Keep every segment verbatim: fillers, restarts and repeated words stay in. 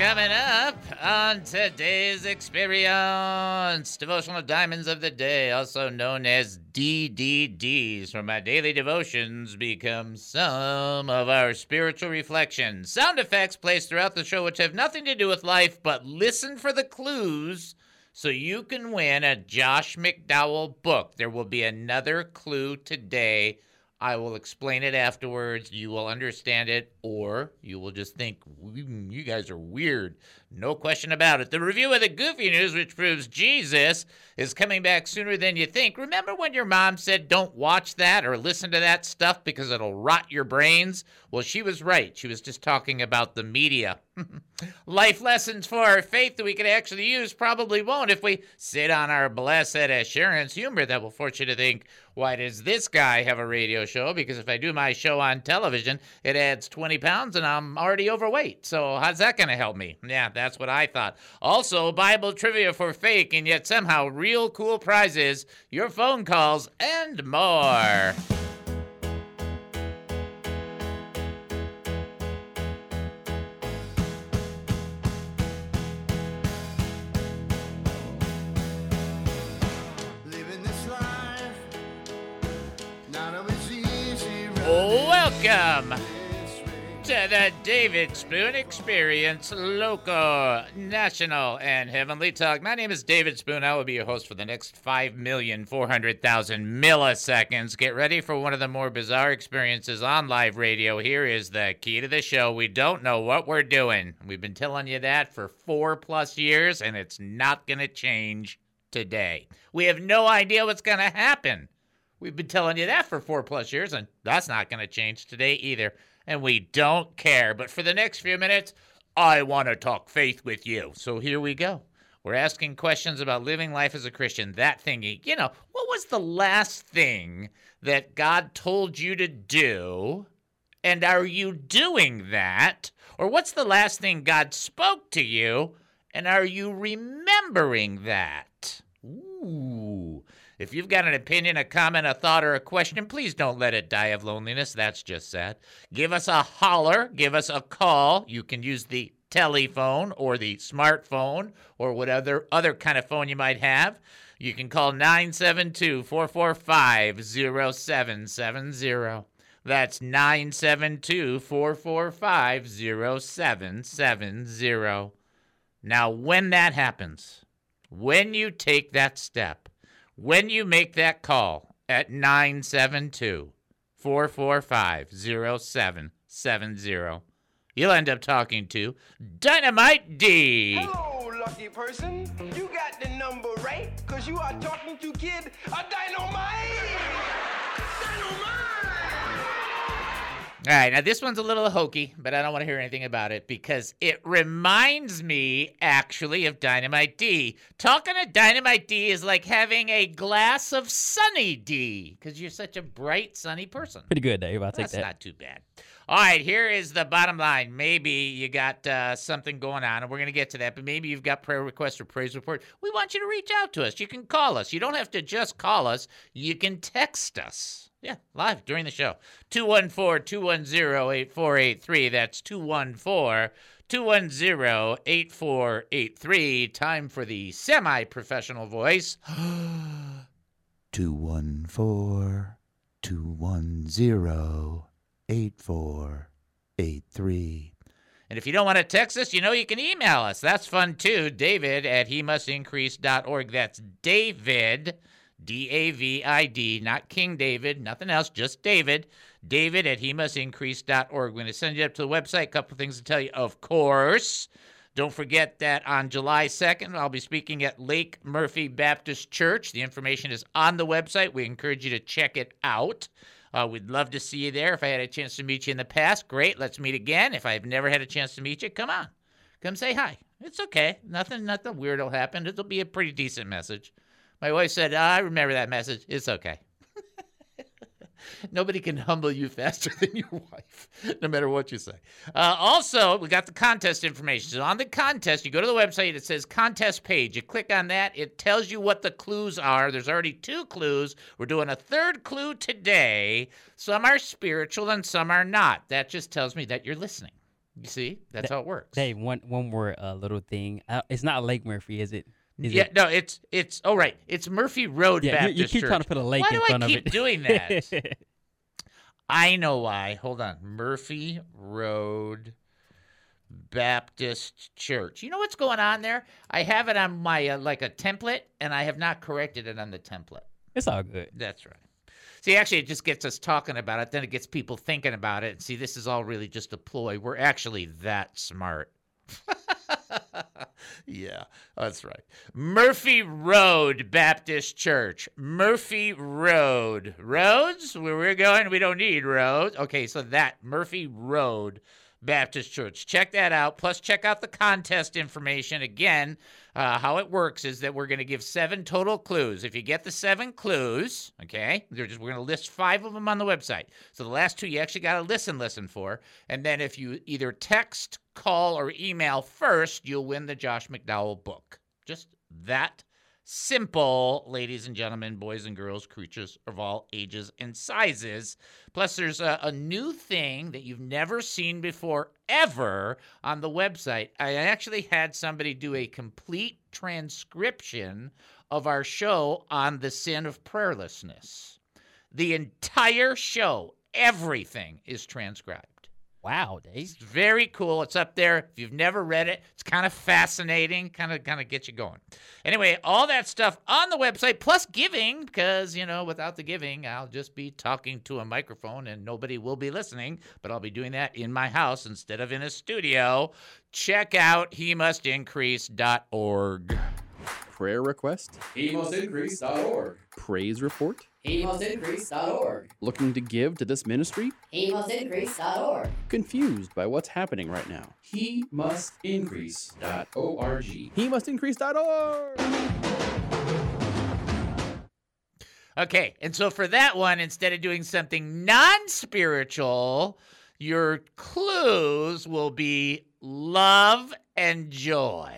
Coming up on today's experience, Devotional Diamonds of the Day, also known as D D Ds, from my daily devotions become some of our spiritual reflections. Sound effects placed throughout the show which have nothing to do with life, but listen for the clues so you can win a Josh McDowell book. There will be another clue today. I will explain it afterwards. You will understand it, or you will just think, you guys are weird. No question about it. The review of the Goofy News, which proves Jesus is coming back sooner than you think. Remember when your mom said, don't watch that or listen to that stuff because it'll rot your brains? Well, she was right. She was just talking about the media. Life lessons for our faith that we could actually use probably won't if we sit on our blessed assurance. Humor that will force you to think, why does this guy have a radio show? Because if I do my show on television, it adds twenty pounds and I'm already overweight. So how's that going to help me? Yeah, that's what I thought. Also, Bible trivia for fake and yet somehow real cool prizes, your phone calls, and more. Welcome to the David Spoon Experience, local, national, and heavenly talk. My name is David Spoon. I will be your host for the next five million four hundred thousand milliseconds. Get ready for one of the more bizarre experiences on live radio. Here is the key to the show. We don't know what we're doing. We've been telling you that for four plus years, and it's not going to change today. We have no idea what's going to happen. We've been telling you that for four plus years, and that's not going to change today either. And we don't care. But for the next few minutes, I want to talk faith with you. So here we go. We're asking questions about living life as a Christian. That thingy. You know, what was the last thing that God told you to do? And are you doing that? Or what's the last thing God spoke to you? And are you remembering that? Ooh. If you've got an opinion, a comment, a thought, or a question, please don't let it die of loneliness. That's just sad. Give us a holler. Give us a call. You can use the telephone or the smartphone or whatever other kind of phone you might have. You can call nine seven two, four four five, zero seven seven zero. That's nine seven two, four four five, zero seven seven zero. Now, when that happens, when you take that step, when you make that call at nine seven two, four four five, zero seven seven zero, you'll end up talking to Dynamite D. Hello, lucky person. You got the number right, because you are talking to Kid a Dynamite. Dynamite! All right, now this one's a little hokey, but I don't want to hear anything about it because it reminds me, actually, of Dynamite D. Talking to Dynamite D is like having a glass of Sunny D because you're such a bright, sunny person. Pretty good, Dave. I'll take That's that. not too bad. All right, here is the bottom line. Maybe you got uh, something going on, and we're going to get to that, but maybe you've got prayer requests or praise report. We want you to reach out to us. You can call us. You don't have to just call us. You can text us. Yeah, live during the show. two one four, two one zero, eight four eight three. That's two one four, two one zero, eight four eight three. Time for the semi-professional voice. two one four, two one zero, eight four eight three. And if you don't want to text us, you know you can email us. That's fun too. David at he must increase dot org. That's David, D A V I D, not King David, nothing else, just David. David at he must increase dot org. We're going to send you up to the website. A couple things to tell you, of course. Don't forget that on July second, I'll be speaking at Lake Murphy Baptist Church. The information is on the website. We encourage you to check it out. Uh, we'd love to see you there. If I had a chance to meet you in the past, great. Let's meet again. If I've never had a chance to meet you, come on. Come say hi. It's okay. Nothing, nothing weird will happen. It'll be a pretty decent message. My wife said, oh, I remember that message. It's okay. Nobody can humble you faster than your wife, no matter what you say. Uh, also, we got the contest information. So on the contest, you go to the website. It says contest page. You click on that. It tells you what the clues are. There's already two clues. We're doing a third clue today. Some are spiritual and some are not. That just tells me that you're listening. You see, that's how it works. Hey, one one more uh, little thing. Uh, it's not Lake Murphy, is it? Is yeah, it? no, it's it's oh right, it's Murphy Road Yeah, you, Baptist you keep Church. trying to put a lake Why in do front I of keep it. doing that? I know why. Hold on, Murphy Road Baptist Church. You know what's going on there? I have it on my uh, like a template, and I have not corrected it on the template. It's all good. That's right. See, actually, it just gets us talking about it. Then it gets people thinking about it. And see, this is all really just a ploy. We're actually that smart. Yeah, that's right. Murphy Road Baptist Church. Murphy Road. Roads? Where we're going, we don't need roads. Okay, so that, Murphy Road Baptist Church. Check that out. Plus, check out the contest information. Again, uh, how it works is that we're going to give seven total clues. If you get the seven clues, okay, they're just, we're going to list five of them on the website. So the last two you actually got to listen, listen for. And then if you either text, call, or email first, you'll win the Josh McDowell book. Just that simple, ladies and gentlemen, boys and girls, creatures of all ages and sizes. Plus, there's a, a new thing that you've never seen before ever on the website. I actually had somebody do a complete transcription of our show on the sin of prayerlessness. The entire show, everything is transcribed. Wow, Dave. It's very cool. It's up there. If you've never read it, it's kind of fascinating, kind of kind of get you going. Anyway, all that stuff on the website, plus giving, because, you know, without the giving, I'll just be talking to a microphone and nobody will be listening, but I'll be doing that in my house instead of in a studio. Check out he must increase dot org. Prayer request? he must increase dot org. Praise report? he must increase dot org. Looking to give to this ministry? he must increase dot org. Confused by what's happening right now? he must increase dot org. He must increase dot org. Okay, and so for that one, instead of doing something non-spiritual, your clues will be love and joy.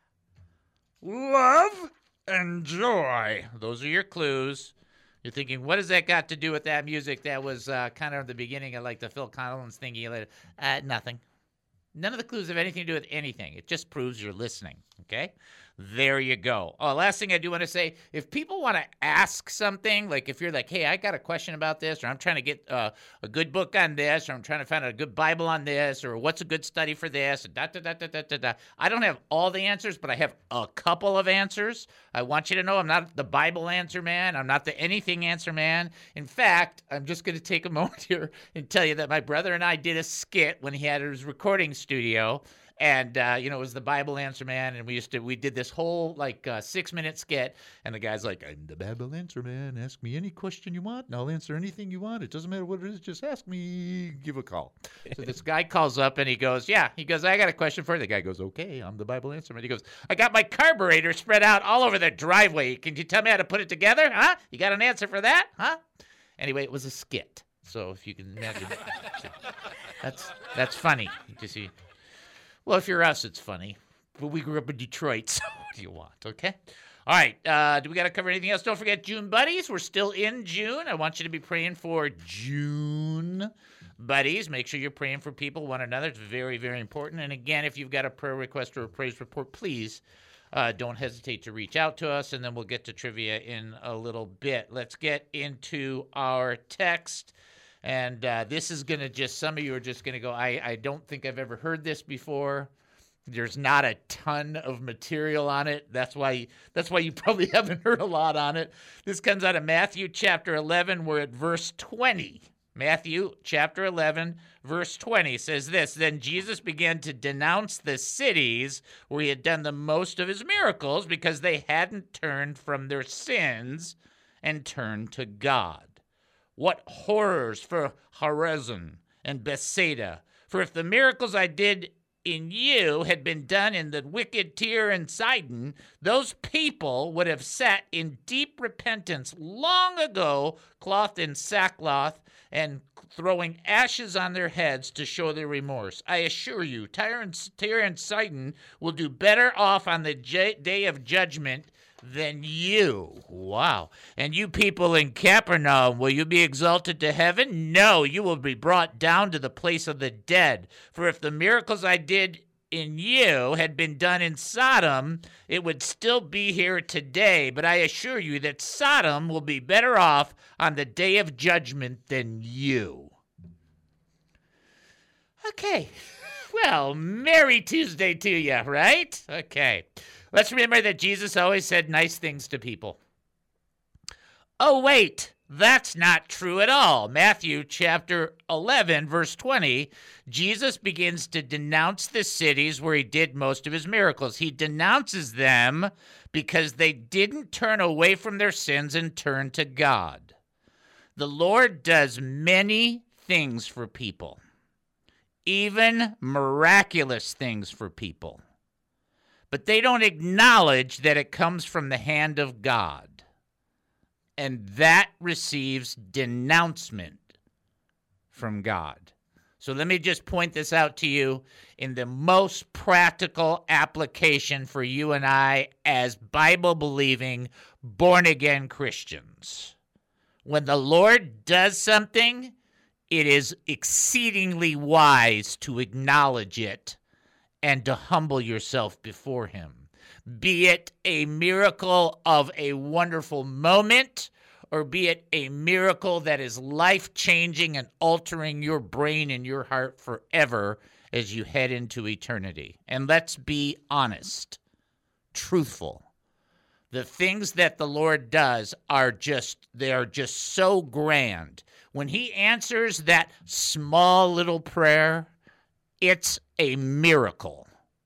Love and joy. Those are your clues. You're thinking, what does that got to do with that music that was uh, kind of the beginning of like the Phil Collins thingy? Uh, nothing. None of the clues have anything to do with anything. It just proves you're listening, okay? There you go. Oh, last thing I do want to say, if people want to ask something, like if you're like, hey, I got a question about this, or I'm trying to get uh, a good book on this, or I'm trying to find a good Bible on this, or what's a good study for this, da, da, da, da, da, da, da. I don't have all the answers, but I have a couple of answers. I want you to know I'm not the Bible answer man. I'm not the anything answer man. In fact, I'm just going to take a moment here and tell you that my brother and I did a skit when he had his recording studio. And, uh, you know, it was the Bible Answer Man, and we used to, we did this whole, like, uh, six-minute skit, and the guy's like, I'm the Bible Answer Man. Ask me any question you want, and I'll answer anything you want. It doesn't matter what it is. Just ask me. Give a call. So this guy calls up, and he goes, yeah. He goes, I got a question for you. The guy goes, okay, I'm the Bible Answer Man. He goes, I got my carburetor spread out all over the driveway. Can you tell me how to put it together? Huh? You got an answer for that? Huh? Anyway, it was a skit. So if you can imagine, that's that's funny. You see. Well, if you're us, it's funny. But we grew up in Detroit, so what do you want, okay? All right, uh, do we got to cover anything else? Don't forget June Buddies. We're still in June. I want you to be praying for June Buddies. Make sure you're praying for people, one another. It's very, very important. And again, if you've got a prayer request or a praise report, please uh, don't hesitate to reach out to us, and then we'll get to trivia in a little bit. Let's get into our text. And uh, this is going to just, some of you are just going to go, I, I don't think I've ever heard this before. There's not a ton of material on it. That's why that's why you probably haven't heard a lot on it. This comes out of Matthew chapter eleven. We're at verse twenty. Matthew chapter eleven, verse twenty says this, Then Jesus began to denounce the cities where he had done the most of his miracles because they hadn't turned from their sins and turned to God. What horrors for Chorazin and Bethsaida! For if the miracles I did in you had been done in the wicked Tyre and Sidon, those people would have sat in deep repentance long ago, clothed in sackcloth and throwing ashes on their heads to show their remorse. I assure you, Tyre and, Tyre and Sidon will do better off on the j- day of judgment than you. Wow. And you people in Capernaum, will you be exalted to heaven? No, you will be brought down to the place of the dead. For if the miracles I did in you had been done in Sodom, it would still be here today. But I assure you that Sodom will be better off on the day of judgment than you. Okay. Well, Merry Tuesday to you, right? Okay. Let's remember that Jesus always said nice things to people. Oh, wait, that's not true at all. Matthew chapter eleven, verse twenty, Jesus begins to denounce the cities where he did most of his miracles. He denounces them because they didn't turn away from their sins and turn to God. The Lord does many things for people, even miraculous things for people. But they don't acknowledge that it comes from the hand of God. And that receives denouncement from God. So let me just point this out to you in the most practical application for you and I as Bible-believing, born-again Christians. When the Lord does something, it is exceedingly wise to acknowledge it and to humble yourself before him. Be it a miracle of a wonderful moment, or be it a miracle that is life-changing and altering your brain and your heart forever as you head into eternity. And let's be honest, truthful. The things that the Lord does are just, they are just so grand. When he answers that small little prayer, it's a miracle.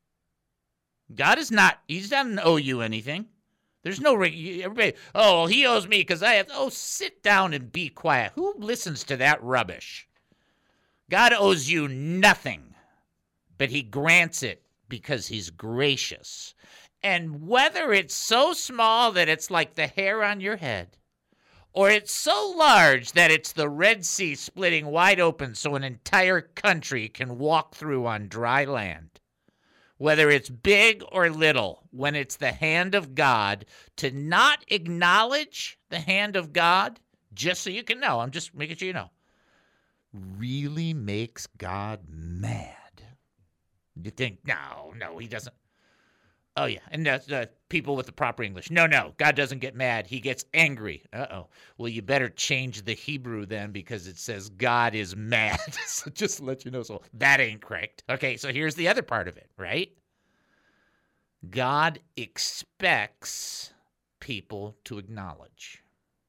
God is not, he doesn't owe you anything. There's no, everybody, oh, well, he owes me because I have, oh, sit down and be quiet. Who listens to that rubbish? God owes you nothing, but he grants it because he's gracious. And whether it's so small that it's like the hair on your head, or it's so large that it's the Red Sea splitting wide open so an entire country can walk through on dry land. Whether it's big or little, when it's the hand of God, to not acknowledge the hand of God, just so you can know, I'm just making sure you know, really makes God mad. You think, no, no, he doesn't. Oh, yeah, and that's uh, people with the proper English. No, no, God doesn't get mad. He gets angry. Uh-oh. Well, you better change the Hebrew then because it says God is mad. So just to let you know, so that ain't correct. Okay, so here's the other part of it, right? God expects people to acknowledge.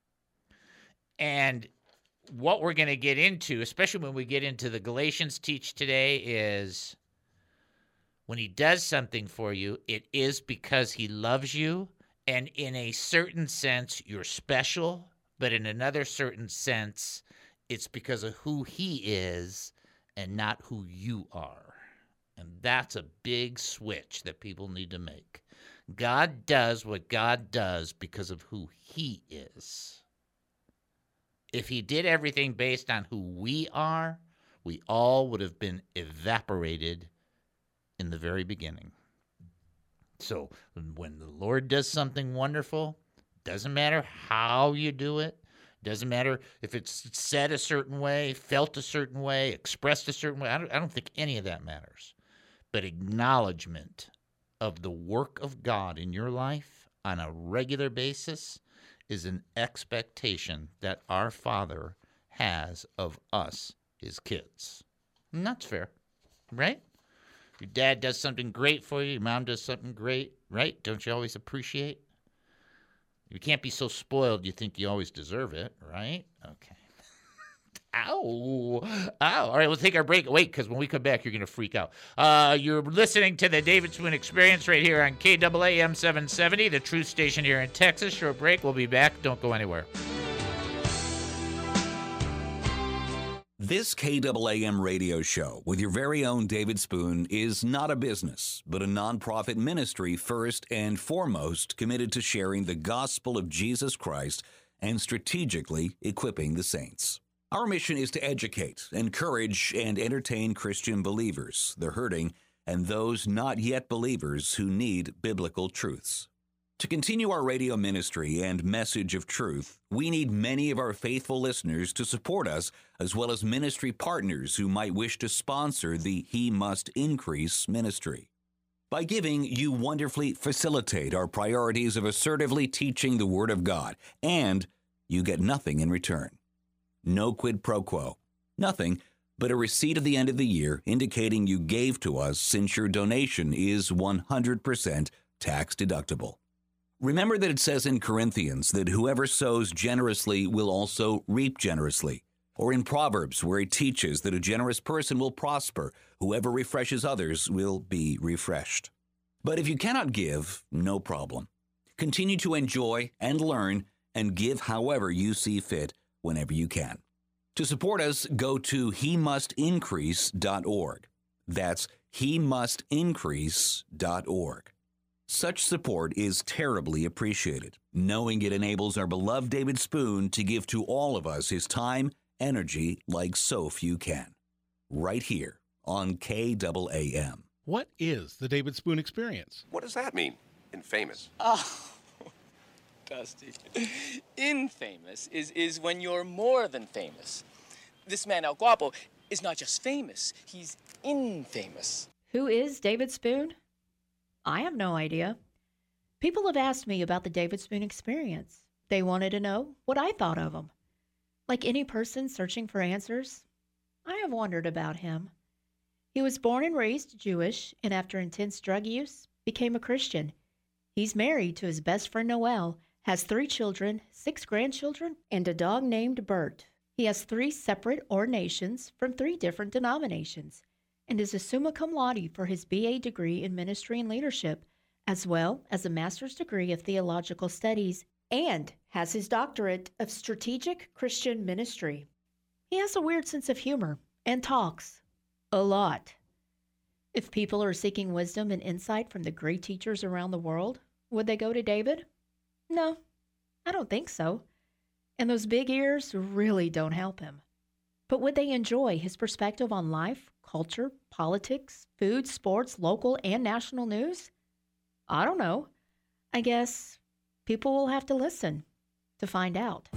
And what we're going to get into, especially when we get into the Galatians teach today, is when he does something for you, it is because he loves you, and in a certain sense, you're special, but in another certain sense, it's because of who he is and not who you are. And that's a big switch that people need to make. God does what God does because of who he is. If he did everything based on who we are, we all would have been evaporated in the very beginning. So when the Lord does something wonderful, doesn't matter how you do it, doesn't matter if it's said a certain way, felt a certain way, expressed a certain way, I don't, I don't think any of that matters. But acknowledgement of the work of God in your life on a regular basis is an expectation that our Father has of us, his kids. And that's fair, right? Your dad does something great for you. Your mom does something great, right? Don't you always appreciate? You can't be so spoiled you think you always deserve it, right? Okay. Ow. Ow. All right, we'll take our break. Wait, because when we come back, you're going to freak out. Uh, you're listening to the David Spoon Experience right here on K A A M seven seventy, the Truth Station here in Texas. Short break. We'll be back. Don't go anywhere. This K A A M radio show with your very own David Spoon is not a business, but a nonprofit ministry first and foremost committed to sharing the gospel of Jesus Christ and strategically equipping the saints. Our mission is to educate, encourage, and entertain Christian believers, the hurting, and those not yet believers who need biblical truths. To continue our radio ministry and message of truth, we need many of our faithful listeners to support us, as well as ministry partners who might wish to sponsor the He Must Increase ministry. By giving, you wonderfully facilitate our priorities of assertively teaching the Word of God, and you get nothing in return. No quid pro quo. Nothing but a receipt at the end of the year indicating you gave to us, since your donation is one hundred percent tax deductible. Remember that it says in Corinthians that whoever sows generously will also reap generously. Or in Proverbs, where it teaches that a generous person will prosper. Whoever refreshes others will be refreshed. But if you cannot give, no problem. Continue to enjoy and learn and give however you see fit whenever you can. To support us, go to he must increase dot org. That's he must increase dot org. Such support is terribly appreciated, knowing it enables our beloved David Spoon to give to all of us his time, energy like so few can. Right here on K A A M. What is the David Spoon Experience? What does that mean? Infamous. Oh, Dusty. Infamous is, is when you're more than famous. This man, El Guapo, is not just famous, he's infamous. Who is David Spoon? I have no idea. People have asked me about the David Spoon Experience. They wanted to know what I thought of him. Like any person searching for answers, I have wondered about him. He was born and raised Jewish, and after intense drug use, became a Christian. He's married to his best friend Noel, has three children, six grandchildren, and a dog named Bert. He has three separate ordinations from three different denominations, and is a summa cum laude for his B A degree in ministry and leadership, as well as a master's degree of theological studies, and has his doctorate of strategic Christian ministry. He has a weird sense of humor and talks a lot. If people are seeking wisdom and insight from the great teachers around the world, would they go to David? No, I don't think so. And those big ears really don't help him. But would they enjoy his perspective on life, culture, politics, food, sports, local and national news? I don't know. I guess people will have to listen to find out.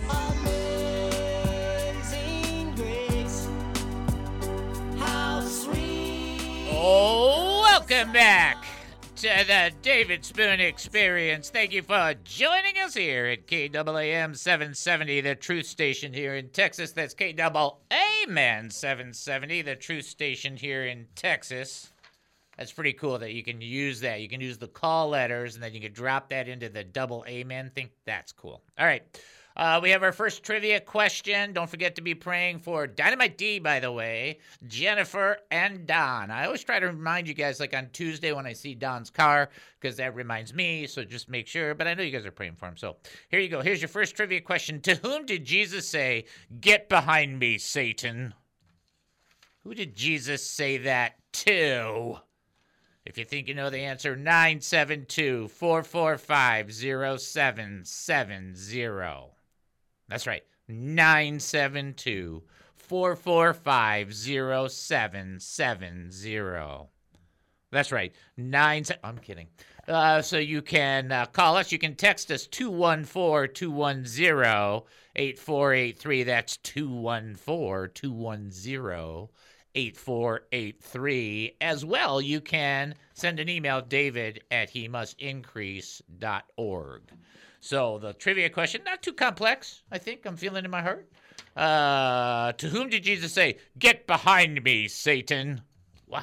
Amazing grace, how sweet. Oh, welcome back to the David Spoon Experience. Thank you for joining us here at K A A M seven seventy, the truth station here in Texas. That's K A A M seven seventy, the truth station here in Texas. That's pretty cool that you can use that. You can use the call letters, and then you can drop that into the double amen thing. That's cool. All right. Uh, we have our first trivia question. Don't forget to be praying for Dynamite D, by the way, Jennifer, and Don. I always try to remind you guys, like on Tuesday when I see Don's car, because that reminds me, so just make sure. But I know you guys are praying for him. So here you go. Here's your first trivia question. To whom did Jesus say, "Get behind me, Satan"? Who did Jesus say that to? If you think you know the answer, nine seven two, four four five, zero seven seven zero. That's right, nine seven two, four four five, zero seven seven zero. That's right, nine. Se- I'm kidding. Uh, so you can uh, call us. You can text us two one four, two one zero, eight four eight three. That's two one four, two one zero, eight four eight three. As well, you can send an email, david at he must increase dot org. So the trivia question, not too complex, I think. I'm feeling in my heart. Uh, to whom did Jesus say, "Get behind me, Satan"? Wow.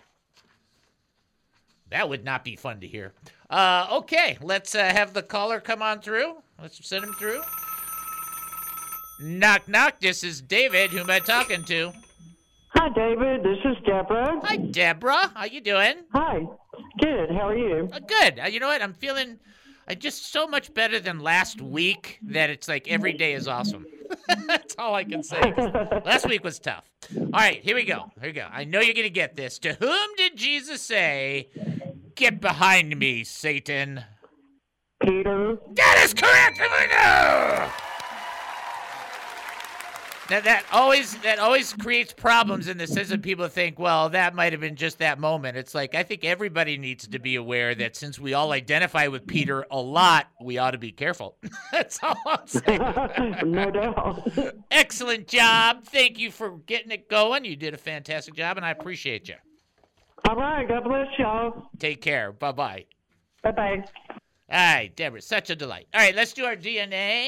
That would not be fun to hear. Uh, okay, let's uh, have the caller come on through. Let's send him through. Knock, knock. This is David. Who am I talking to? Hi, David. This is Deborah. Hi, Deborah. How you doing? Hi. Good. How are you? Uh, good. Uh, you know what? I'm feeling uh, just so much better than last week that it's like every day is awesome. That's all I can say. Last week was tough. All right, here we go. Here we go. I know you're going to get this. To whom did Jesus say, "Get behind me, Satan"? Peter. That is correct, Now that always that always creates problems in the sense that people think, well, that might have been just that moment. It's like I think everybody needs to be aware that since we all identify with Peter a lot, we ought to be careful. That's all I'm saying. No doubt. Excellent job. Thank you for getting it going. You did a fantastic job, and I appreciate you. All right. God bless y'all. Take care. Bye-bye. Bye-bye. All right, Deborah, such a delight. All right, let's do our D N A.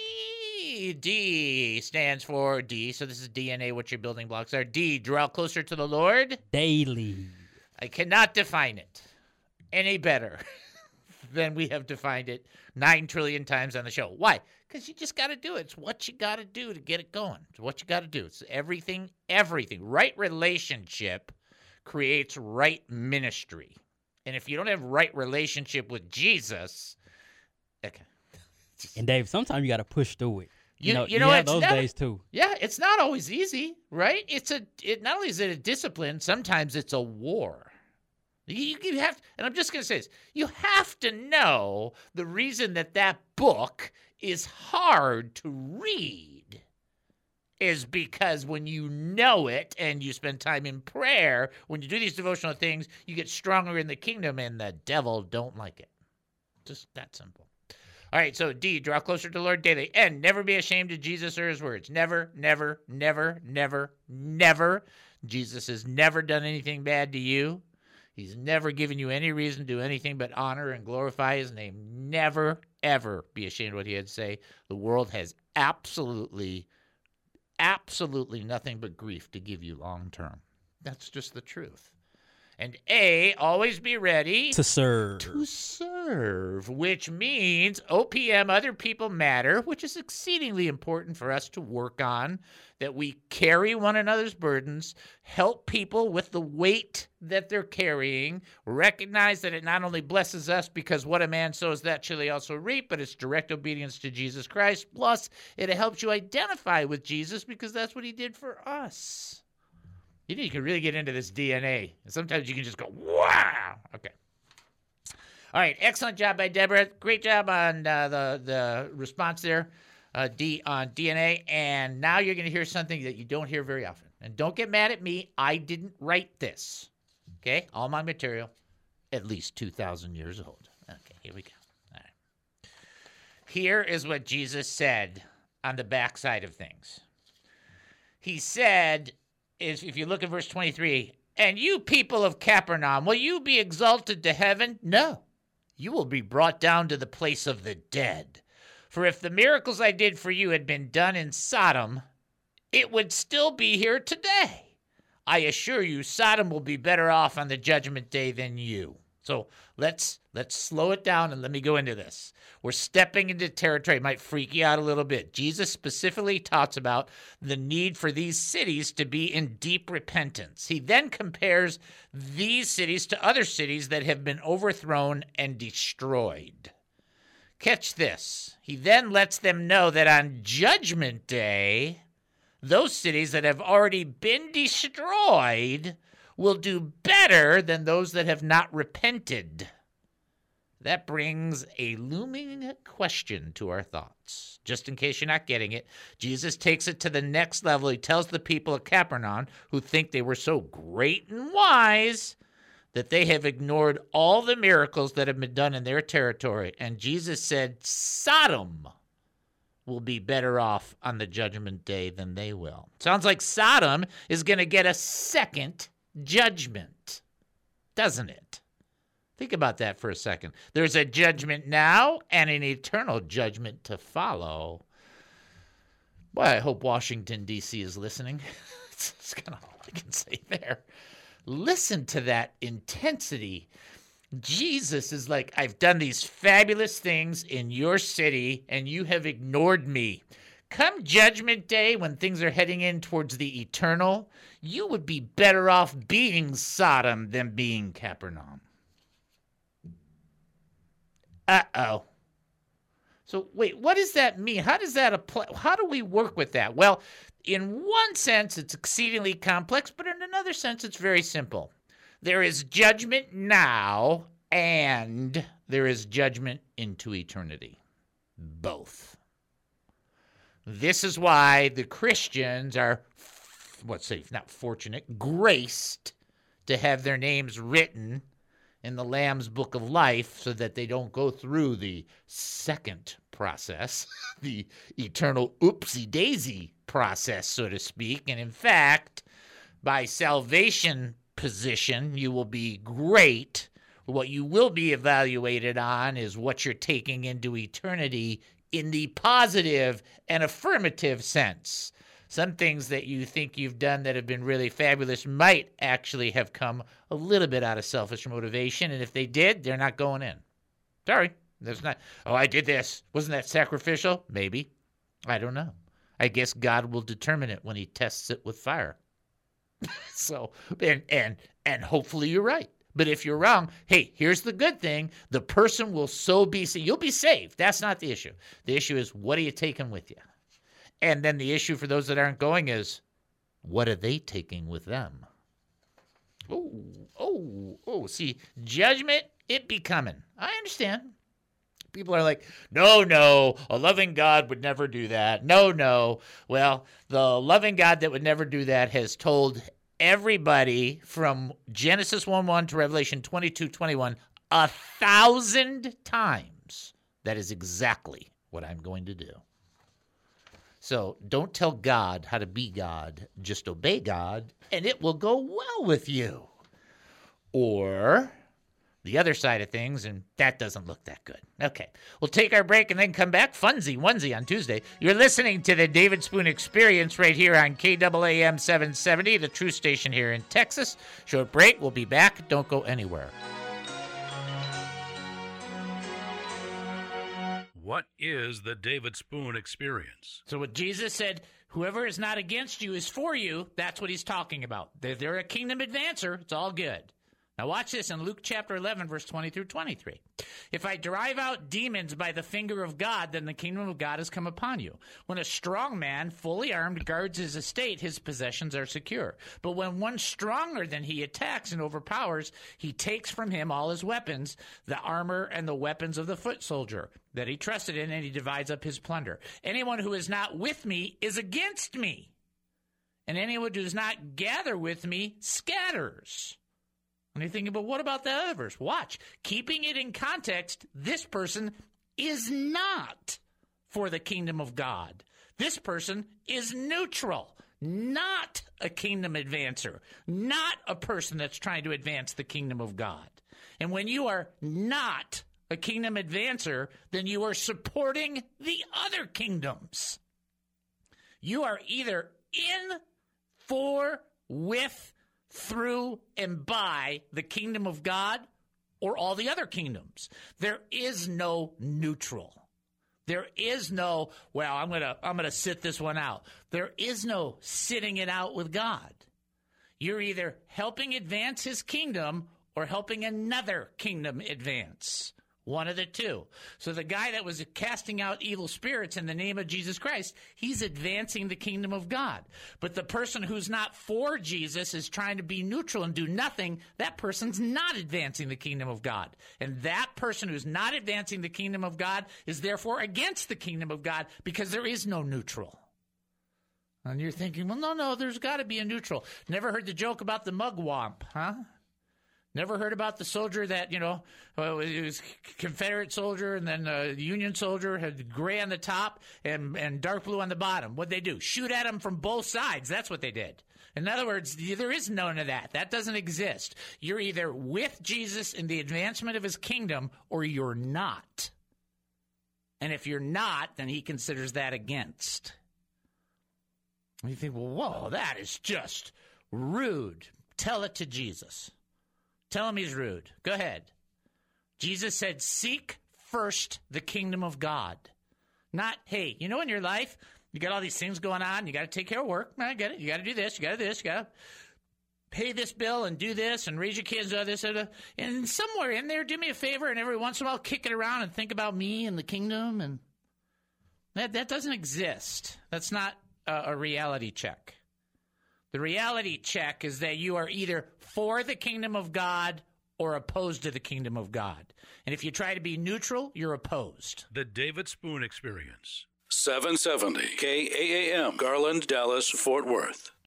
D stands for D, so this is D N A, what your building blocks are. D, draw closer to the Lord. Daily. I cannot define it any better than we have defined it nine trillion times on the show. Why? Because you just got to do it. It's what you got to do to get it going. It's what you got to do. It's everything, everything. Right relationship creates right ministry. And if you don't have right relationship with Jesus, okay. And Dave, sometimes you got to push through it. You, You, know, you know, have it's those never- days too. Yeah, it's not always easy, right? It's a. It not only is it a discipline, sometimes it's a war. You, you have, and I'm just going to say this: you have to know the reason that that book is hard to read is because when you know it and you spend time in prayer, when you do these devotional things, you get stronger in the kingdom, and the devil don't like it. Just that simple. All right, so D, draw closer to the Lord daily. N, never be ashamed of Jesus or his words. Never, never, never, never, never. Jesus has never done anything bad to you. He's never given you any reason to do anything but honor and glorify his name. Never, ever be ashamed of what he had to say. The world has absolutely, absolutely nothing but grief to give you long term. That's just the truth. And A, always be ready To serve. to serve, which means O P M, other people matter, which is exceedingly important for us to work on, that we carry one another's burdens, help people with the weight that they're carrying, recognize that it not only blesses us because what a man sows, that shall he also reap, but it's direct obedience to Jesus Christ. Plus, it helps you identify with Jesus because that's what he did for us. You know, you can really get into this D N A. Sometimes you can just go, wow. Okay. All right. Excellent job by Deborah. Great job on uh, the, the response there, uh, D on D N A. And now you're going to hear something that you don't hear very often. And don't get mad at me. I didn't write this. Okay? All my material, at least two thousand years old. Okay, here we go. All right. Here is what Jesus said on the backside of things. He said, is if you look at verse twenty-three, and you people of Capernaum, will you be exalted to heaven? No, you will be brought down to the place of the dead. For if the miracles I did for you had been done in Sodom, it would still be here today. I assure you, Sodom will be better off on the judgment day than you. So let's let's slow it down and let me go into this. We're stepping into territory. It might freak you out a little bit. Jesus specifically talks about the need for these cities to be in deep repentance. He then compares these cities to other cities that have been overthrown and destroyed. Catch this. He then lets them know that on Judgment Day, those cities that have already been destroyed will do better than those that have not repented. That brings a looming question to our thoughts. Just in case you're not getting it, Jesus takes it to the next level. He tells the people of Capernaum, who think they were so great and wise, that they have ignored all the miracles that have been done in their territory. And Jesus said, Sodom will be better off on the judgment day than they will. Sounds like Sodom is going to get a second judgment, doesn't it? Think about that for a second. There's a judgment now and an eternal judgment to follow. Boy, I hope Washington, D C is listening. That's kind of all I can say there. Listen to that intensity. Jesus is like, I've done these fabulous things in your city, and you have ignored me. Come Judgment Day, when things are heading in towards the eternal, you would be better off being Sodom than being Capernaum. Uh-oh. So, wait, what does that mean? How does that apply? How do we work with that? Well, in one sense, it's exceedingly complex, but in another sense, it's very simple. There is judgment now, and there is judgment into eternity. Both. This is why the Christians are, what's say, not fortunate, graced to have their names written in the Lamb's Book of Life so that they don't go through the second process, the eternal oopsie-daisy process, so to speak. And in fact, by salvation position, you will be great. What you will be evaluated on is what you're taking into eternity in the positive and affirmative sense. Some things that you think you've done that have been really fabulous might actually have come a little bit out of selfish motivation, and if they did, they're not going in. Sorry, there's not, oh, I did this. Wasn't that sacrificial? Maybe. I don't know. I guess God will determine it when he tests it with fire. So, and, and, and hopefully you're right. But if you're wrong, hey, here's the good thing. The person will so be saved. You'll be saved. That's not the issue. The issue is, what are you taking with you? And then the issue for those that aren't going is, what are they taking with them? Oh, oh, oh, see, judgment, it be coming. I understand. People are like, no, no, a loving God would never do that. No, no. Well, the loving God that would never do that has told everybody from Genesis one one to Revelation twenty-two twenty-one a thousand times that is exactly what I'm going to do. So don't tell God how to be God. Just obey God, and it will go well with you. Or the other side of things, and that doesn't look that good. Okay, we'll take our break and then come back. Funsy Onesie on Tuesday. You're listening to the David Spoon Experience right here on K A A M seven seventy, the true station here in Texas. Short break. We'll be back. Don't go anywhere. What is the David Spoon Experience? So what Jesus said, whoever is not against you is for you, that's what he's talking about. They're, they're a kingdom advancer. It's all good. Now watch this in Luke chapter eleven, verse twenty through twenty-three. If I drive out demons by the finger of God, then the kingdom of God has come upon you. When a strong man, fully armed, guards his estate, his possessions are secure. But when one stronger than he attacks and overpowers, he takes from him all his weapons, the armor and the weapons of the foot soldier that he trusted in, and he divides up his plunder. Anyone who is not with me is against me, and anyone who does not gather with me scatters. And you're thinking, but what about the other verse? Watch. Keeping it in context, this person is not for the kingdom of God. This person is neutral, not a kingdom advancer, not a person that's trying to advance the kingdom of God. And when you are not a kingdom advancer, then you are supporting the other kingdoms. You are either in, for, with, through and by the kingdom of God or all the other kingdoms. There is no neutral. There is no, well, I'm going to I'm going to sit this one out. There is no sitting it out with God. You're either helping advance his kingdom or helping another kingdom advance. One of the two. So the guy that was casting out evil spirits in the name of Jesus Christ, he's advancing the kingdom of God. But the person who's not for Jesus is trying to be neutral and do nothing. That person's not advancing the kingdom of God. And that person who's not advancing the kingdom of God is therefore against the kingdom of God because there is no neutral. And you're thinking, well, no, no, there's got to be a neutral. Never heard the joke about the mugwump, huh? Never heard about the soldier that, you know, uh, it was Confederate soldier and then a Union soldier had gray on the top and, and dark blue on the bottom. What'd they do? Shoot at him from both sides. That's what they did. In other words, there is none of that. That doesn't exist. You're either with Jesus in the advancement of his kingdom or you're not. And if you're not, then he considers that against. And you think, well, whoa, that is just rude. Tell it to Jesus. Tell him he's rude. Go ahead. Jesus said, seek first the kingdom of God. Not, hey, you know, in your life, you got all these things going on. You got to take care of work. I get it. You got to do this. You got to do this. You got to pay this bill and do this and raise your kids. Do this, and, and somewhere in there, do me a favor and every once in a while kick it around and think about me and the kingdom. And that, that doesn't exist. That's not a, a reality check. The reality check is that you are either for the kingdom of God or opposed to the kingdom of God. And if you try to be neutral, you're opposed. The David Spoon Experience. seven seventy K A A M, Garland, Dallas, Fort Worth.